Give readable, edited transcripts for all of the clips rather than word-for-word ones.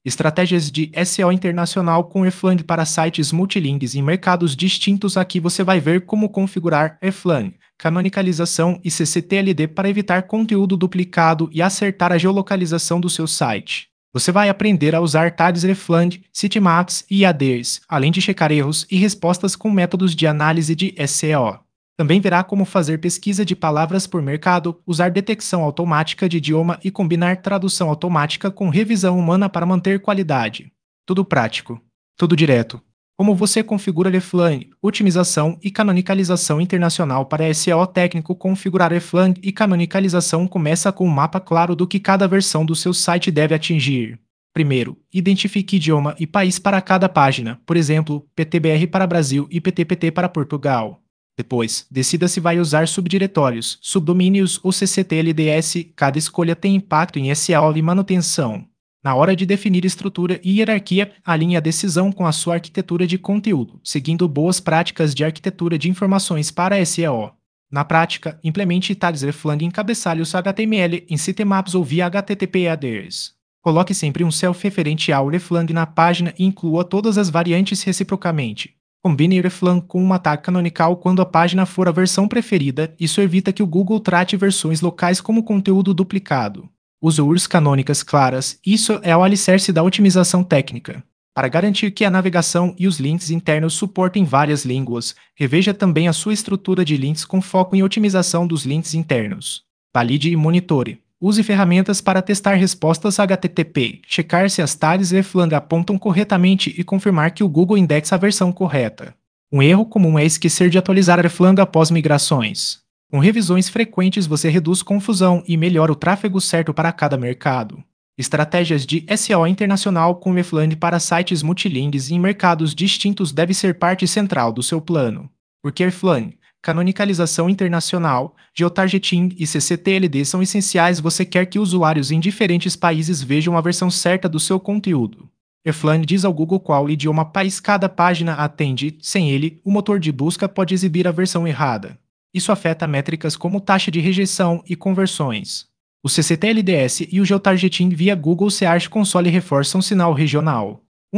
Estratégias de SEO internacional com Airflan para sites multilingues em mercados distintos. Aqui você vai ver como configurar Airflan, canonicalização e ccTLD para evitar conteúdo duplicado e acertar a geolocalização do seu site. Você vai aprender a usar tags Airflan, sitemaps e ADERS, além de checar erros e respostas com métodos de análise de SEO. Também verá como fazer pesquisa de palavras por mercado, usar detecção automática de idioma e combinar tradução automática com revisão humana para manter qualidade. Tudo prático. Tudo direto. Como você configura Airflan, otimização e canonicalização internacional para SEO técnico. Configurar Airflan e canonicalização começa com um mapa claro do que cada versão do seu site deve atingir. Primeiro, identifique idioma e país para cada página, por exemplo, PTBR para Brasil e PTPT para Portugal. Depois, decida se vai usar subdiretórios, subdomínios ou ccTLDS. Cada escolha tem impacto em SEO e manutenção. Na hora de definir estrutura e hierarquia, alinhe a decisão com a sua arquitetura de conteúdo, seguindo boas práticas de arquitetura de informações para SEO. Na prática, implemente tags Airflan em cabeçalhos HTML em sitemaps ou via HTTP headers. Coloque sempre um self-referencial Airflan na página e inclua todas as variantes reciprocamente. Combine Airflan com uma tag canonical quando a página for a versão preferida. Isso evita que o Google trate versões locais como conteúdo duplicado. Use URLs canônicas claras. Isso é o alicerce da otimização técnica. Para garantir que a navegação e os links internos suportem várias línguas, reveja também a sua estrutura de links com foco em otimização dos links internos. Valide e monitore. Use ferramentas para testar respostas HTTP, checar se as tags Airflan apontam corretamente e confirmar que o Google indexa a versão correta. Um erro comum é esquecer de atualizar Airflan após migrações. Com revisões frequentes você reduz confusão e melhora o tráfego certo para cada mercado. Estratégias de SEO internacional com Airflan para sites multilingues em mercados distintos deve ser parte central do seu plano. Porque Airflan, canonicalização internacional, geotargeting e ccTLD são essenciais. Você quer que usuários em diferentes países vejam a versão certa do seu conteúdo. Airflan diz ao Google qual idioma país cada página atende. Sem ele, o motor de busca pode exibir a versão errada. Isso afeta métricas como taxa de rejeição e conversões. O ccTLDS e o geotargeting via Google Search Console reforçam sinal regional. Um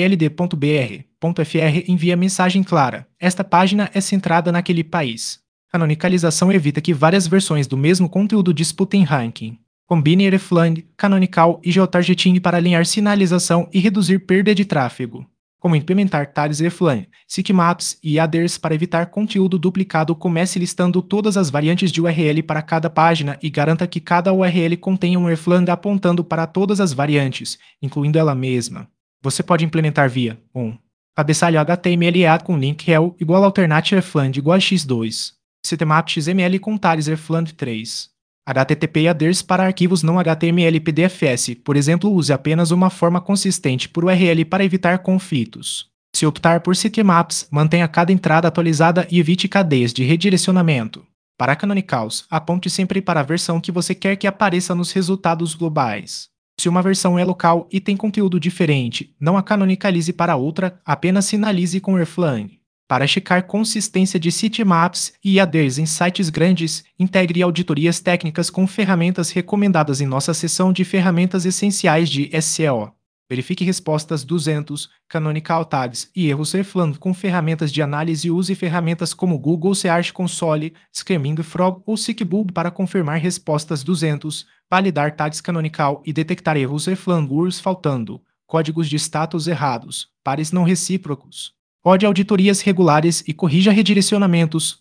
ccTLD.br.fr envia mensagem clara: esta página é centrada naquele país. Canonicalização evita que várias versões do mesmo conteúdo disputem ranking. Combine Airflan, canonical e geotargeting para alinhar sinalização e reduzir perda de tráfego. Como implementar tags Airflan, sitemaps e ADERS para evitar conteúdo duplicado. Comece listando todas as variantes de URL para cada página e garanta que cada URL contenha um Airflan apontando para todas as variantes, incluindo ela mesma. Você pode implementar via 1. Cabeçalho HTML com link rel igual alternate Airflan igual a x2. Sitemap XML com tags Airflan 3. HTTP e ADERS para arquivos não HTML PDFs, por exemplo, use apenas uma forma consistente por URL para evitar conflitos. Se optar por sitemaps, mantenha cada entrada atualizada e evite cadeias de redirecionamento. Para canonicals, aponte sempre para a versão que você quer que apareça nos resultados globais. Se uma versão é local e tem conteúdo diferente, não a canonicalize para outra, apenas sinalize com Airflan. Para checar consistência de sitemaps e ADERS em sites grandes, integre auditorias técnicas com ferramentas recomendadas em nossa seção de ferramentas essenciais de SEO. Verifique respostas 200, canonical tags e erros Airflan com ferramentas de análise. Use ferramentas como Google Search Console, Screaming Frog ou Seekbulb para confirmar respostas 200, validar tags canonical e detectar erros Airflan URLs faltando, códigos de status errados, pares não recíprocos. Rode auditorias regulares e corrija redirecionamentos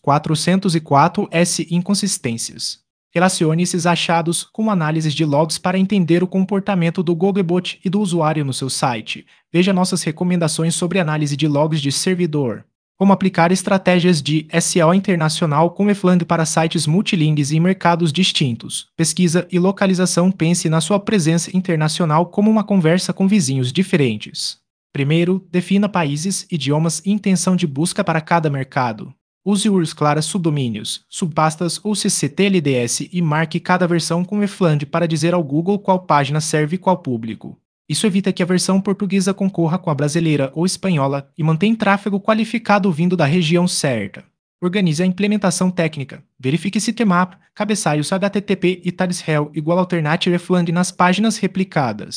404S inconsistências. Relacione esses achados com análises de logs para entender o comportamento do Googlebot e do usuário no seu site. Veja nossas recomendações sobre análise de logs de servidor. Como aplicar estratégias de SEO internacional com Airflan para sites multilingues em mercados distintos. Pesquisa e localização. Pense na sua presença internacional como uma conversa com vizinhos diferentes. Primeiro, defina países, idiomas e intenção de busca para cada mercado. Use URLs claras, subdomínios, subpastas ou ccTLDS e marque cada versão com Airflan para dizer ao Google qual página serve qual público. Isso evita que a versão portuguesa concorra com a brasileira ou espanhola e mantém tráfego qualificado vindo da região certa. Organize a implementação técnica. Verifique sitemap, cabeçalhos HTTP e tags rel igual alternate Airflan nas páginas replicadas.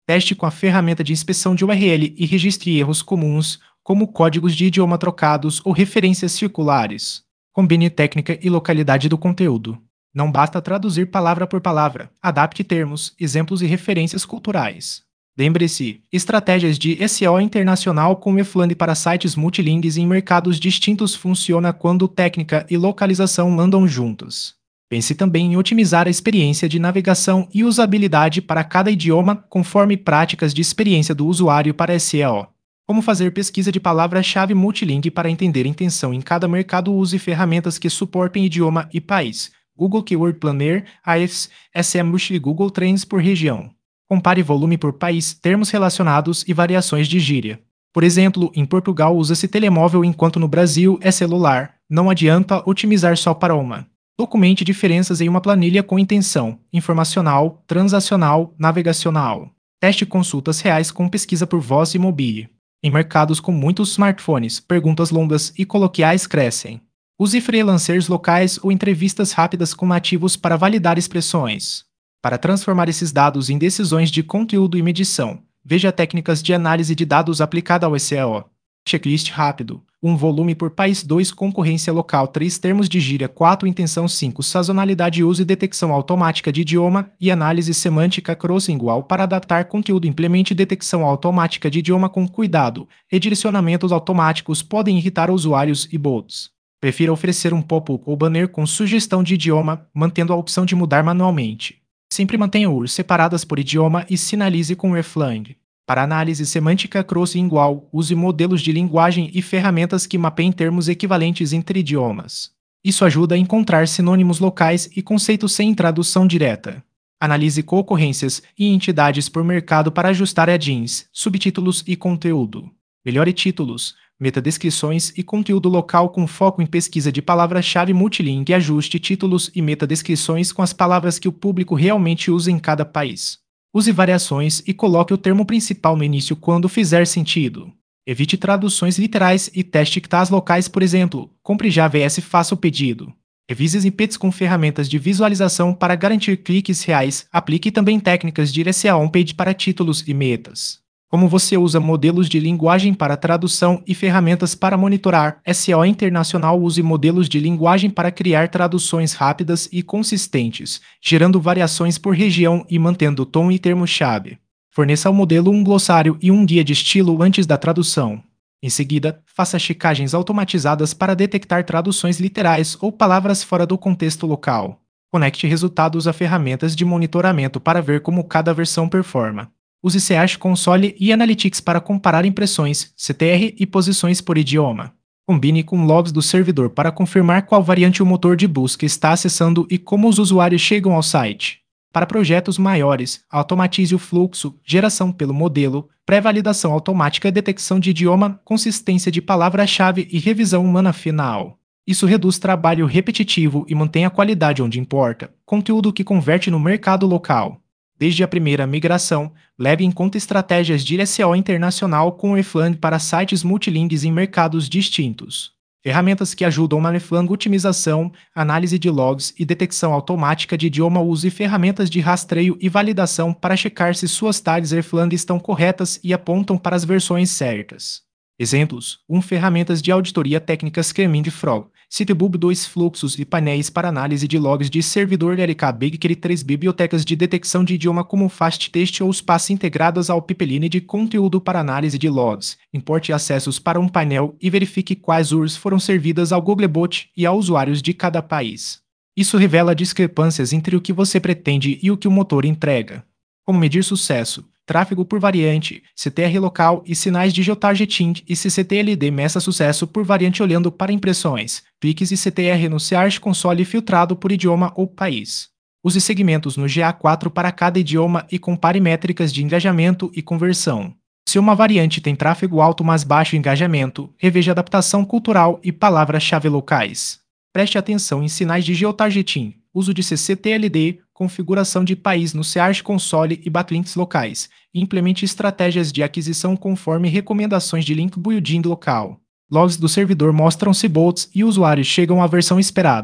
Teste com a ferramenta de inspeção de URL e registre erros comuns, como códigos de idioma trocados ou referências circulares. Combine técnica e localidade do conteúdo. Não basta traduzir palavra por palavra, adapte termos, exemplos e referências culturais. Lembre-se, estratégias de SEO internacional com EFLAN para sites multilingues em mercados distintos funciona quando técnica e localização andam juntos. Pense também em otimizar a experiência de navegação e usabilidade para cada idioma conforme práticas de experiência do usuário para SEO. Como fazer pesquisa de palavra-chave multilingue para entender a intenção em cada mercado. Use ferramentas que suportem idioma e país. Google Keyword Planner, Ahrefs, SEMrush e Google Trends por região. Compare volume por país, termos relacionados e variações de gíria. Por exemplo, em Portugal usa-se telemóvel enquanto no Brasil é celular. Não adianta otimizar só para uma. Documente diferenças em uma planilha com intenção informacional, transacional, navegacional. Teste consultas reais com pesquisa por voz e mobile. Em mercados com muitos smartphones, perguntas longas e coloquiais crescem. Use freelancers locais ou entrevistas rápidas com nativos para validar expressões. Para transformar esses dados em decisões de conteúdo e medição, veja técnicas de análise de dados aplicada ao SEO. Checklist rápido. 1 volume por país. 2 concorrência local. 3 termos de gíria. 4 intenção. 5 sazonalidade. Uso e detecção automática de idioma e análise semântica cross-lingual para adaptar conteúdo. Implemente detecção automática de idioma com cuidado. Redirecionamentos automáticos podem irritar usuários e bots. Prefira oferecer um pop-up ou banner com sugestão de idioma, mantendo a opção de mudar manualmente. Sempre mantenha URLs separadas por idioma e sinalize com EFLAN. Para análise semântica cross-lingual, use modelos de linguagem e ferramentas que mapeiem termos equivalentes entre idiomas. Isso ajuda a encontrar sinônimos locais e conceitos sem tradução direta. Analise concorrências e entidades por mercado para ajustar add-ins, subtítulos e conteúdo. Melhore títulos, metadescrições e conteúdo local com foco em pesquisa de palavra-chave multilingue. Ajuste títulos e metadescrições com as palavras que o público realmente usa em cada país. Use variações e coloque o termo principal no início quando fizer sentido. Evite traduções literais e teste tags locais, por exemplo, compre já vs faça o pedido. Revise snippets com ferramentas de visualização para garantir cliques reais. Aplique também técnicas de SEO on-page para títulos e metas. Como você usa modelos de linguagem para tradução e ferramentas para monitorar SEO internacional. Use modelos de linguagem para criar traduções rápidas e consistentes, gerando variações por região e mantendo tom e termo-chave. Forneça ao modelo um glossário e um guia de estilo antes da tradução. Em seguida, faça checagens automatizadas para detectar traduções literais ou palavras fora do contexto local. Conecte resultados a ferramentas de monitoramento para ver como cada versão performa. Use Search Console e Analytics para comparar impressões, CTR e posições por idioma. Combine com logs do servidor para confirmar qual variante o motor de busca está acessando e como os usuários chegam ao site. Para projetos maiores, automatize o fluxo, geração pelo modelo, pré-validação automática, detecção de idioma, consistência de palavra-chave e revisão humana final. Isso reduz trabalho repetitivo e mantém a qualidade onde importa, conteúdo que converte no mercado local. Desde a primeira migração, leve em conta estratégias de SEO internacional com o EFLAN para sites multilingues em mercados distintos. Ferramentas que ajudam na EFLAN: otimização, análise de logs e detecção automática de idioma. Use ferramentas de rastreio e validação para checar se suas tags EFLAN estão corretas e apontam para as versões certas. Exemplos: ferramentas de auditoria técnicas Screaming Frog, Citybub. 2 fluxos e painéis para análise de logs de servidor LK BigQuery. 3 bibliotecas de detecção de idioma como FastText ou Space integradas ao Pipeline de conteúdo para análise de logs. Importe acessos para um painel e verifique quais URLs foram servidas ao Googlebot e a usuários de cada país. Isso revela discrepâncias entre o que você pretende e o que o motor entrega. Como medir sucesso? Tráfego por variante, CTR local e sinais de geotargeting e CCTLD. Meça sucesso por variante olhando para impressões, cliques e CTR no Search Console filtrado por idioma ou país. Use segmentos no GA4 para cada idioma e compare métricas de engajamento e conversão. Se uma variante tem tráfego alto mas baixo engajamento, reveja adaptação cultural e palavras-chave locais. Preste atenção em sinais de geotargeting, uso de CCTLD, configuração de país no Search Console e backlinks locais, e implemente estratégias de aquisição conforme recomendações de link building local. Logs do servidor mostram se bots e usuários chegam à versão esperada.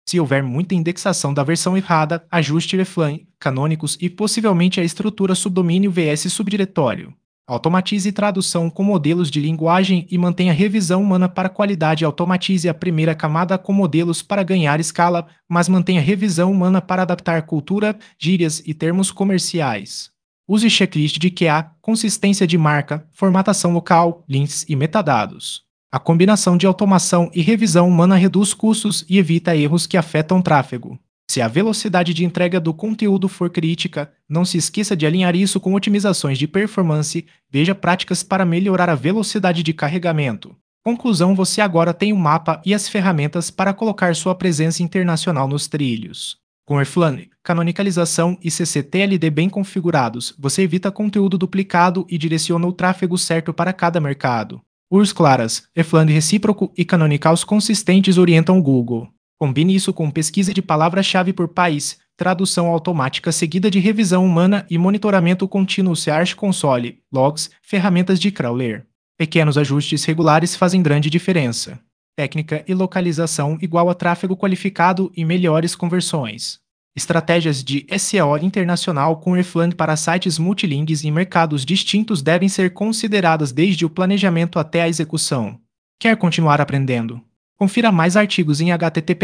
Se houver muita indexação da versão errada, ajuste reflan, canônicos e possivelmente a estrutura subdomínio vs subdiretório. Automatize tradução com modelos de linguagem e mantenha revisão humana para qualidade. Automatize a primeira camada com modelos para ganhar escala, mas mantenha revisão humana para adaptar cultura, gírias e termos comerciais. Use checklist de QA, consistência de marca, formatação local, links e metadados. A combinação de automação e revisão humana reduz custos e evita erros que afetam o tráfego. Se a velocidade de entrega do conteúdo for crítica, não se esqueça de alinhar isso com otimizações de performance. Veja práticas para melhorar a velocidade de carregamento. Conclusão: você agora tem um mapa e as ferramentas para colocar sua presença internacional nos trilhos. Com Airflow, canonicalização e ccTLD bem configurados, você evita conteúdo duplicado e direciona o tráfego certo para cada mercado. URLs claras, Airflow recíproco e canonicals consistentes orientam o Google. Combine isso com pesquisa de palavra-chave por país, tradução automática seguida de revisão humana e monitoramento contínuo. Search Console, logs, ferramentas de crawler. Pequenos ajustes regulares fazem grande diferença. Técnica e localização igual a tráfego qualificado e melhores conversões. Estratégias de SEO internacional com Airflow para sites multilingues em mercados distintos devem ser consideradas desde o planejamento até a execução. Quer continuar aprendendo? Confira mais artigos em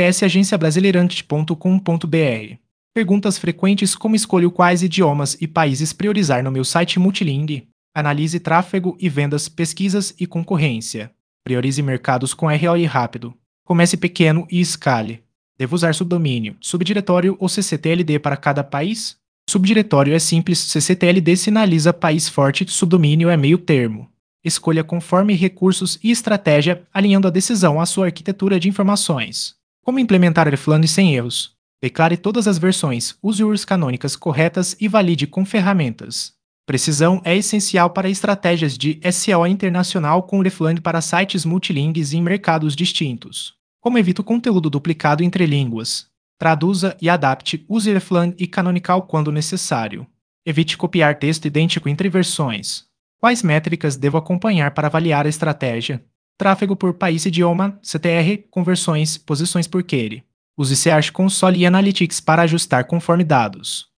https://agenciabrasileirante.com.br. Perguntas frequentes: como escolho quais idiomas e países priorizar no meu site multilingue? Analise tráfego e vendas, pesquisas e concorrência. Priorize mercados com ROI rápido. Comece pequeno e escale. Devo usar subdomínio, subdiretório ou ccTLD para cada país? Subdiretório é simples, ccTLD sinaliza país forte, subdomínio é meio termo. Escolha conforme recursos e estratégia, alinhando a decisão à sua arquitetura de informações. Como implementar Airflow sem erros? Declare todas as versões, use URLs canônicas corretas e valide com ferramentas. Precisão é essencial para estratégias de SEO internacional com Airflow para sites multilingues em mercados distintos. Como evita o conteúdo duplicado entre línguas? Traduza e adapte, use Airflow e canonical quando necessário. Evite copiar texto idêntico entre versões. Quais métricas devo acompanhar para avaliar a estratégia? Tráfego por país e idioma, CTR, conversões, posições por query. Use Search Console e Analytics para ajustar conforme dados.